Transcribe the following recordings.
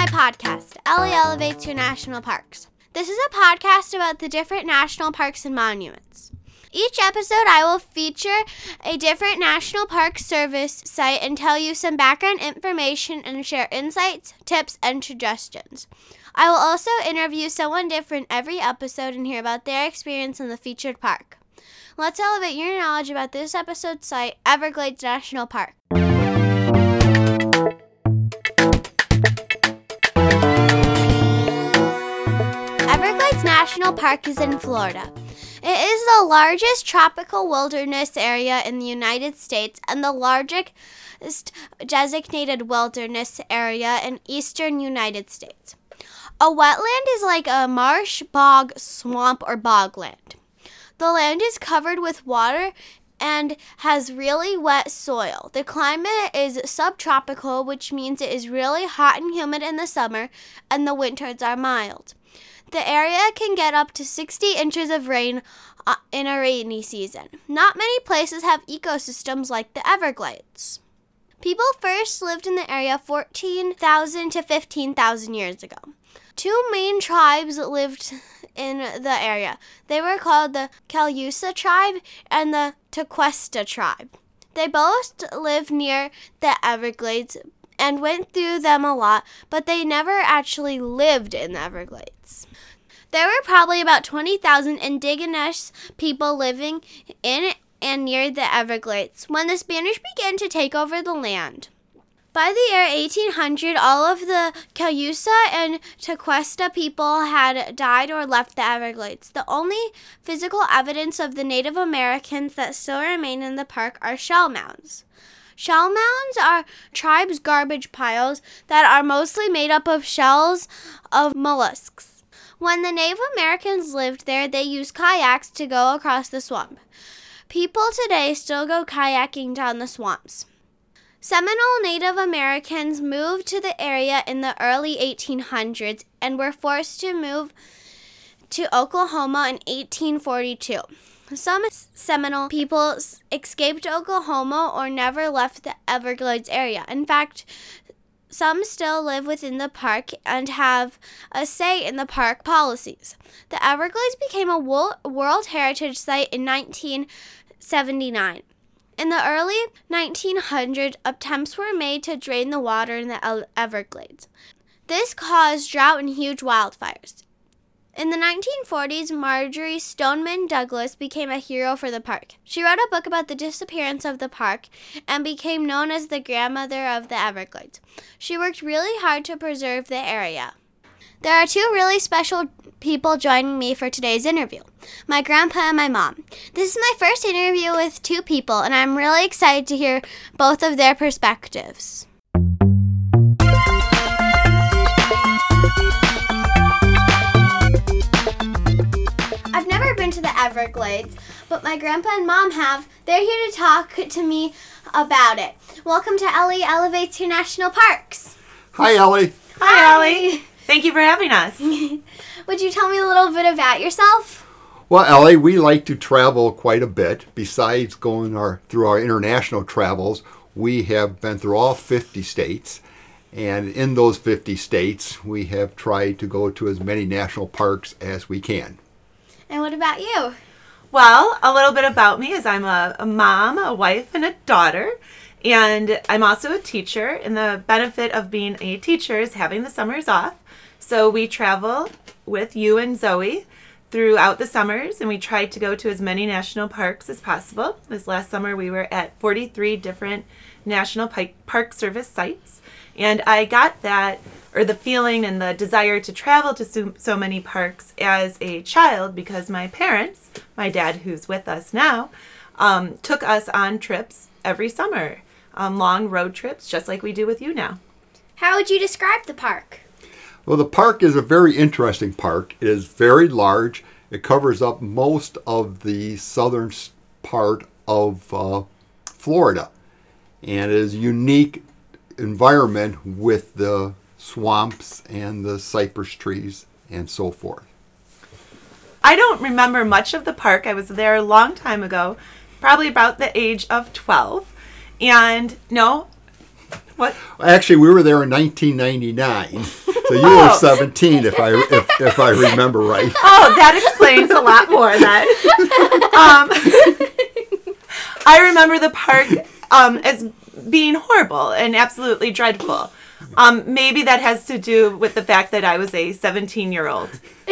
my podcast, Ellie Elevates Your National Parks. This is a podcast about the different national parks and monuments. Each episode, I will feature a different National Park Service site and tell you some background information and share insights, tips, and suggestions. I will also interview someone different every episode and hear about their experience in the featured park. Let's elevate your knowledge about this episode's site, Everglades National Park. Everglades National Park is in Florida. It is the largest tropical wilderness area in the United States and the largest designated wilderness area in eastern United States. A wetland is like a marsh, bog, swamp, or bogland. The land is covered with water and has really wet soil. The climate is subtropical, which means it is really hot and humid in the summer, and the winters are mild. The area can get up to 60 inches of rain in a rainy season. Not many places have ecosystems like the Everglades. People first lived in the area 14,000 to 15,000 years ago. Two main tribes lived in the area. They were called the Cayusa tribe and the Tequesta tribe. They both lived near the Everglades and went through them a lot, but they never actually lived in the Everglades. There were probably about 20,000 indigenous people living in and near the Everglades when the Spanish began to take over the land. By the year 1800, all of the Cayusa and Tequesta people had died or left the Everglades. The only physical evidence of the Native Americans that still remain in the park are shell mounds. Shell mounds are tribes' garbage piles that are mostly made up of shells of mollusks. When the Native Americans lived there, they used kayaks to go across the swamp. People today still go kayaking down the swamps. Seminole Native Americans moved to the area in the early 1800s and were forced to move to Oklahoma in 1842. Some Seminole people escaped Oklahoma or never left the Everglades area. In fact, some still live within the park and have a say in the park policies. The Everglades became a World Heritage Site in 1979. In the early 1900s, attempts were made to drain the water in the Everglades. This caused drought and huge wildfires. In the 1940s, Marjorie Stoneman Douglas became a hero for the park. She wrote a book about the disappearance of the park and became known as the grandmother of the Everglades. She worked really hard to preserve the area. There are two really special people joining me for today's interview, my grandpa and my mom. This is my first interview with two people, and I'm really excited to hear both of their perspectives. I've never been to the Everglades, but my grandpa and mom have. They're here to talk to me about it. Welcome to Ellie Elevates Your National Parks. Hi, Ellie. Hi, Ellie. Thank you for having us. Would you tell me a little bit about yourself? Well, Ellie, we like to travel quite a bit. Besides going through our international travels, we have been through all 50 states. And in those 50 states, we have tried to go to as many national parks as we can. And what about you? Well, a little bit about me is I'm a mom, a wife, and a daughter. And I'm also a teacher. And the benefit of being a teacher is having the summers off. So we travel with you and Zoe throughout the summers, and we try to go to as many national parks as possible. This last summer we were at 43 different National Park Service sites, and I got the feeling and the desire to travel to so many parks as a child because my parents, my dad who's with us now, took us on trips every summer, long road trips just like we do with you now. How would you describe the park? Well, the park is a very interesting park. It is very large. It covers up most of the southern part of Florida. And it is a unique environment with the swamps and the cypress trees and so forth. I don't remember much of the park. I was there a long time ago, probably about the age of 12. And no, what? Actually, we were there in 1999. So you were 17, if I remember right. Oh, that explains a lot more then. I remember the park as being horrible and absolutely dreadful. Maybe that has to do with the fact that I was a 17-year-old.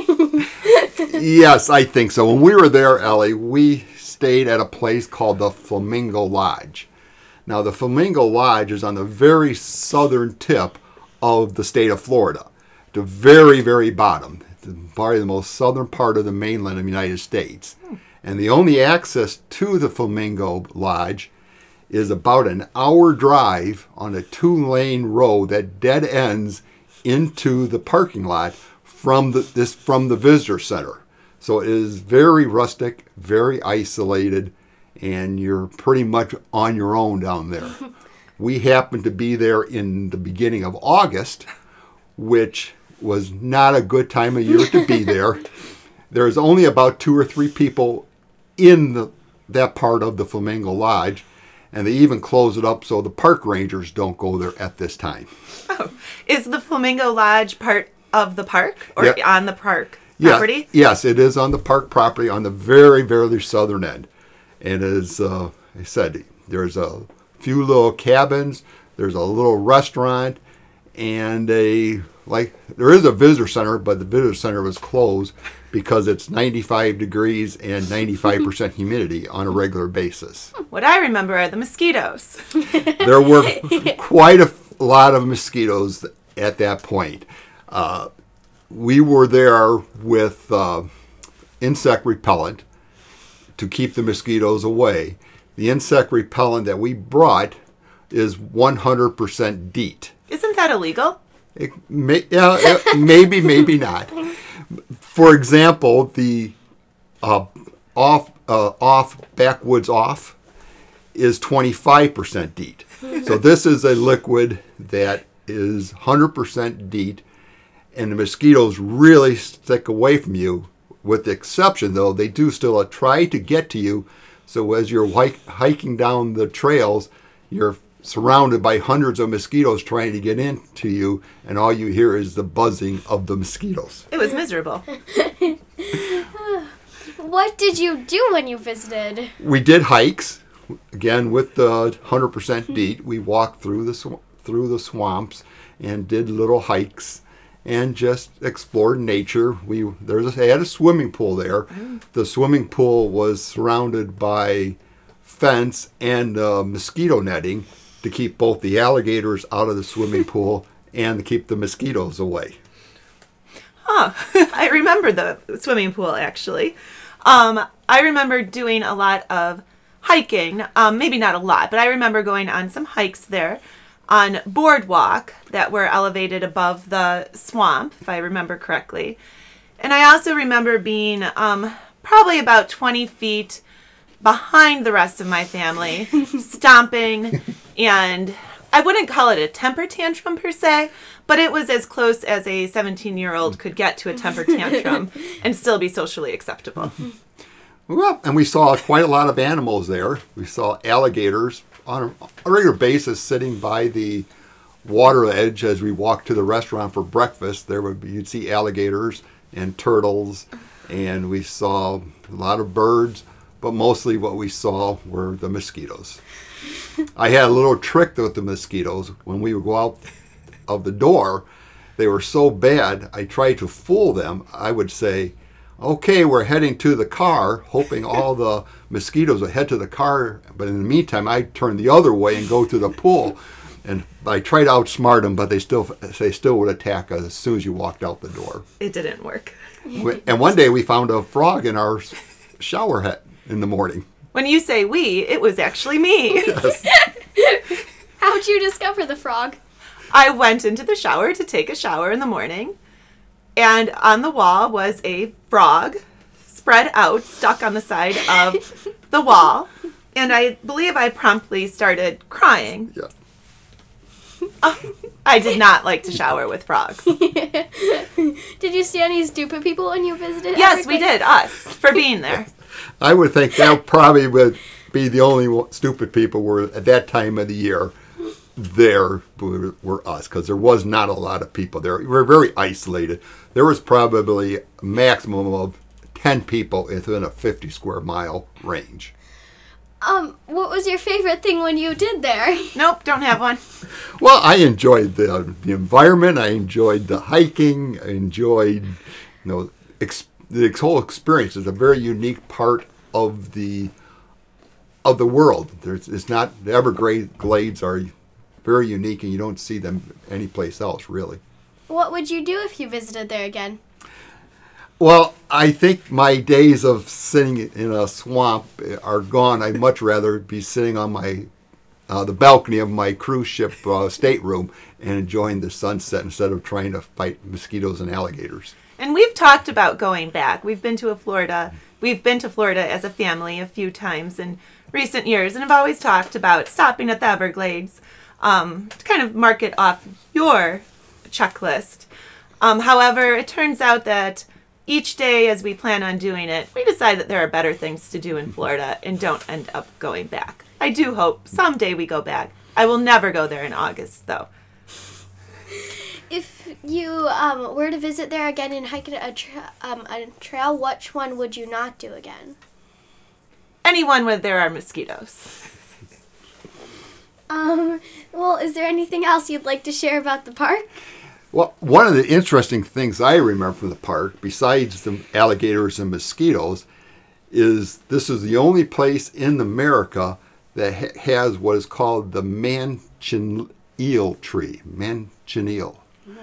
Yes, I think so. When we were there, Ellie, we stayed at a place called the Flamingo Lodge. Now, the Flamingo Lodge is on the very southern tip of the state of Florida, the very, very bottom, probably the most southern part of the mainland of the United States. And the only access to the Flamingo Lodge is about an hour drive on a 2-lane road that dead ends into the parking lot from the visitor center. So it is very rustic, very isolated, and you're pretty much on your own down there. We happened to be there in the beginning of August, which was not a good time of year to be there. There's only about 2 or 3 people in that part of the Flamingo Lodge, and they even close it up so the park rangers don't go there at this time. Oh. Is the Flamingo Lodge part of the park or on the park property? Yes, it is on the park property on the very, very southern end. And as I said, there's a few little cabins, there's a little restaurant, and there is a visitor center, but the visitor center was closed because it's 95 degrees and 95% humidity on a regular basis. What I remember are the mosquitoes. There were quite a lot of mosquitoes at that point. We were there with insect repellent to keep the mosquitoes away. The insect repellent that we brought is 100% DEET. Isn't that illegal? Maybe, maybe not. For example, the backwoods off is 25% DEET. So this is a liquid that is 100% DEET, and the mosquitoes really stick away from you. With the exception, though, they do still try to get to you. So as you're hiking down the trails, you're surrounded by hundreds of mosquitoes trying to get into you, and all you hear is the buzzing of the mosquitoes. It was miserable. What did you do when you visited? We did hikes. Again, with the 100% DEET, we walked through the swamps and did little hikes and just explored nature. They had a swimming pool there. The swimming pool was surrounded by fence and mosquito netting to keep both the alligators out of the swimming pool and to keep the mosquitoes away. Huh. I remember the swimming pool, actually. I remember doing a lot of hiking. Maybe not a lot, but I remember going on some hikes there on boardwalk that were elevated above the swamp, if I remember correctly. And I also remember being probably about 20 feet behind the rest of my family, stomping, and I wouldn't call it a temper tantrum per se, but it was as close as a 17-year-old could get to a temper tantrum and still be socially acceptable. Well, and we saw quite a lot of animals there. We saw alligators on a regular basis sitting by the water edge as we walked to the restaurant for breakfast. You'd see alligators and turtles, and we saw a lot of birds, but mostly what we saw were the mosquitoes. I had a little trick with the mosquitoes. When we would go out of the door, they were so bad, I tried to fool them. I would say, okay, we're heading to the car, hoping all the mosquitoes would head to the car. But in the meantime, I'd turn the other way and go to the pool. And I tried to outsmart them, but they still would attack us as soon as you walked out the door. It didn't work. And one day we found a frog in our shower head in the morning. When you say we, it was actually me. Yes. How'd you discover the frog? I went into the shower to take a shower in the morning, and on the wall was a frog spread out, stuck on the side of the wall, and I believe I promptly started crying. Yeah. I did not like to shower with frogs. Did you see any stupid people when you visited? Yes, we did, us, for being there. I would think that probably would be the only stupid people were at that time of the year. there were us, because there was not a lot of people there. We were very isolated. There was probably a maximum of 10 people within a 50 square mile range. What was your favorite thing when you did there? Nope, don't have one. Well, I enjoyed the environment. I enjoyed the hiking. I enjoyed, the whole experience. Is a very unique part of the world. It's not, the Everglades are very unique, and you don't see them anyplace else, really. What would you do if you visited there again? Well, I think my days of sitting in a swamp are gone. I'd much rather be sitting on the balcony of my cruise ship stateroom and enjoying the sunset instead of trying to fight mosquitoes and alligators. And we've talked about going back. We've been to Florida as a family a few times in recent years, and have always talked about stopping at the Everglades to kind of mark it off your checklist. However, it turns out that each day as we plan on doing it, we decide that there are better things to do in Florida and don't end up going back. I do hope someday we go back. I will never go there in August, though. If you were to visit there again and hike a trail, which one would you not do again? Anyone where there are mosquitoes. Well, is there anything else you'd like to share about the park? Well, one of the interesting things I remember from the park, besides the alligators and mosquitoes, is this is the only place in America that has what is called the manchineel tree. Manchineel.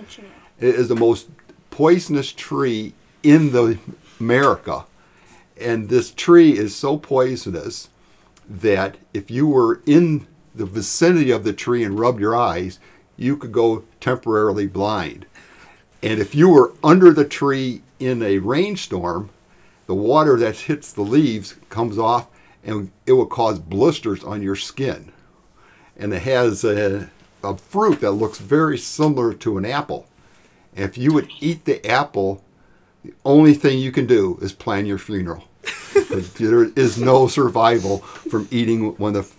It is the most poisonous tree in America. And this tree is so poisonous that if you were in the vicinity of the tree and rubbed your eyes, you could go temporarily blind. And if you were under the tree in a rainstorm, the water that hits the leaves comes off and it will cause blisters on your skin. And it has a fruit that looks very similar to an apple. And if you would eat the apple, the only thing you can do is plan your funeral. Because there is no survival from eating one of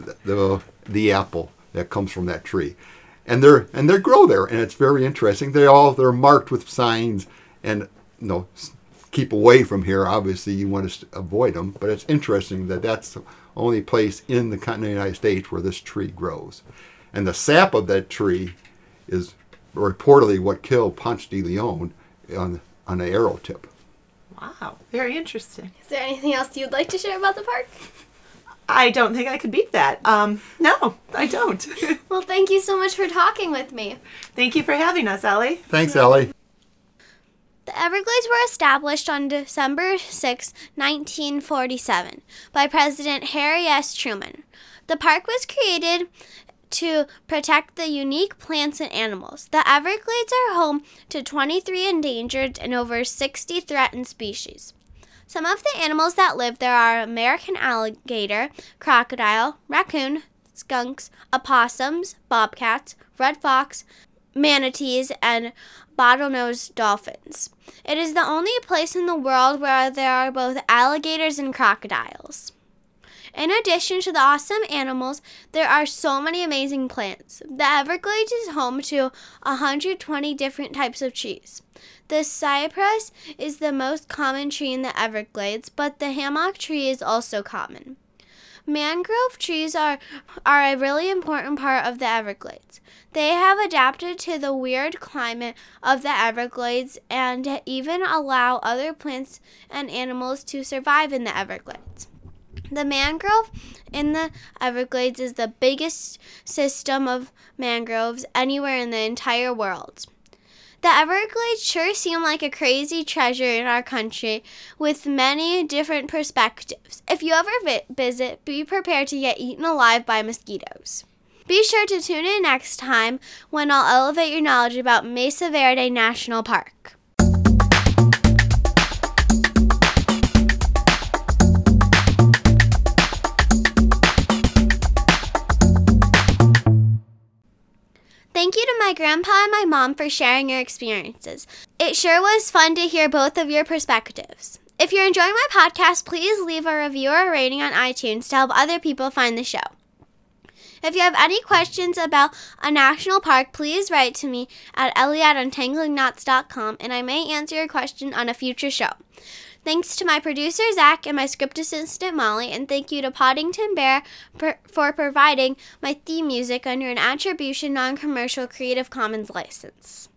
the apple that comes from that tree. And they grow there, and it's very interesting. They're marked with signs, and keep away from here. Obviously, you want to avoid them, but it's interesting that that's the only place in the continental United States where this tree grows. And the sap of that tree is reportedly what killed Ponce de Leon on an arrow tip. Wow, very interesting. Is there anything else you'd like to share about the park? I don't think I could beat that. No, I don't. Well, thank you so much for talking with me. Thank you for having us, Ellie. Thanks, Ellie. The Everglades were established on December 6, 1947, by President Harry S. Truman. The park was created to protect the unique plants and animals. The Everglades are home to 23 endangered and over 60 threatened species. Some of the animals that live there are American alligator, crocodile, raccoon, skunks, opossums, bobcats, red fox, manatees, and bottlenose dolphins. It is the only place in the world where there are both alligators and crocodiles. In addition to the awesome animals, there are so many amazing plants. The Everglades is home to 120 different types of trees. The cypress is the most common tree in the Everglades, but the hammock tree is also common. Mangrove trees are a really important part of the Everglades. They have adapted to the weird climate of the Everglades and even allow other plants and animals to survive in the Everglades. The mangrove in the Everglades is the biggest system of mangroves anywhere in the entire world. The Everglades sure seem like a crazy treasure in our country with many different perspectives. If you ever visit, be prepared to get eaten alive by mosquitoes. Be sure to tune in next time when I'll elevate your knowledge about Mesa Verde National Park. Thank you to my grandpa and my mom for sharing your experiences. It sure was fun to hear both of your perspectives. If you're enjoying my podcast, please leave a review or a rating on iTunes to help other people find the show. If you have any questions about a national park, please write to me at ellie@untangling.knots.com, and I may answer your question on a future show. Thanks to my producer, Zach, and my script assistant, Molly, and thank you to Poddington Bear for providing my theme music under an Attribution Non-Commercial Creative Commons license.